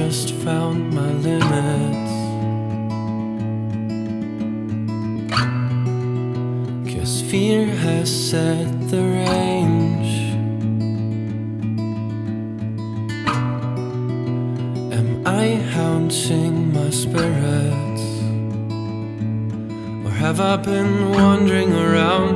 just found my limits. 'Cause fear has set the range. Am I haunting my spirits? Or have I been wandering around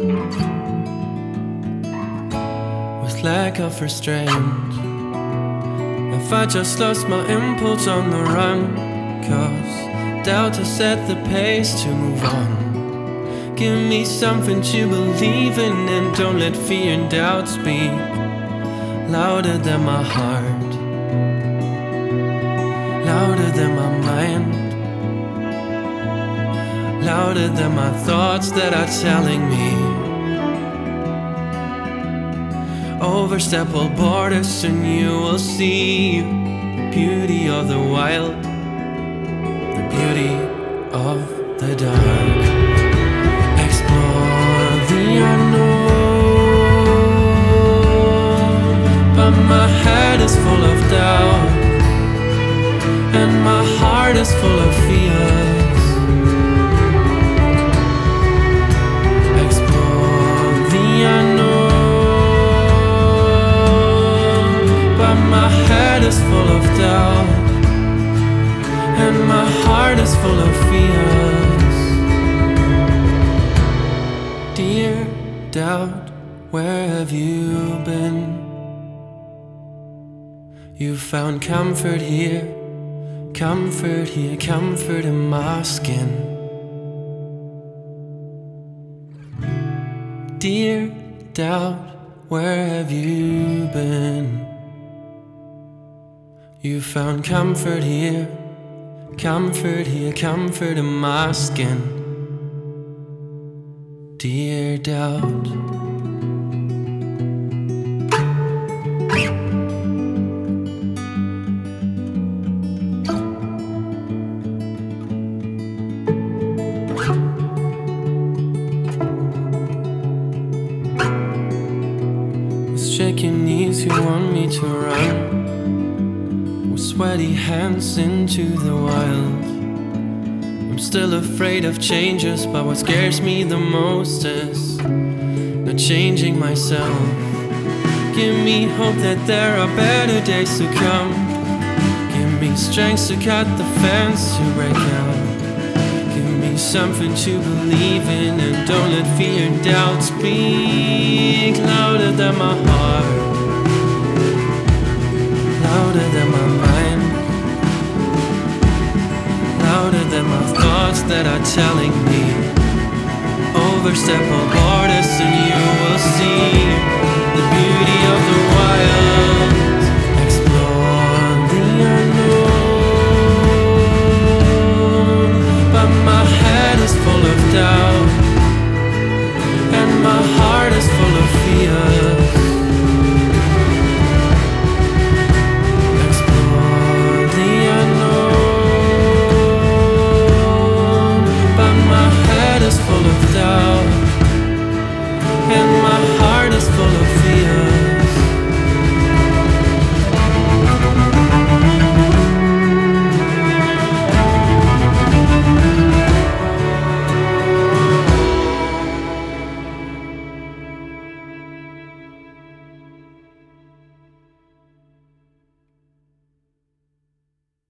with lack of restraint? Have I just lost my impulse on the run? 'Cause doubt has set the pace to move on. Give me something to believe in, and don't let fear and doubt speak louder than my heart, louder than my mind, louder than my thoughts that are telling me. Overstep all borders and you will see the beauty of the wild, the beauty of the dark. Explore the unknown, but my head is full of doubt, and my heart is full of fears. Explore the unknown, but my head is full of doubt, and my heart is full of fears. Dear doubt, where have you been? You found comfort here, comfort here, comfort in my skin. Dear doubt, where have you been? You found comfort here, comfort here, comfort in my skin. Dear doubt. With shaking knees you want me to run, with sweaty hands into the wild. I'm still afraid of changes, but what scares me the most is not changing myself. Give me hope that there are better days to come. Give me strength to cut the fence to break out. Give me something to believe in, and don't let fear and doubt speak louder than my heart, louder than my mind, louder than my thoughts that are telling me. Overstep all borders and you will see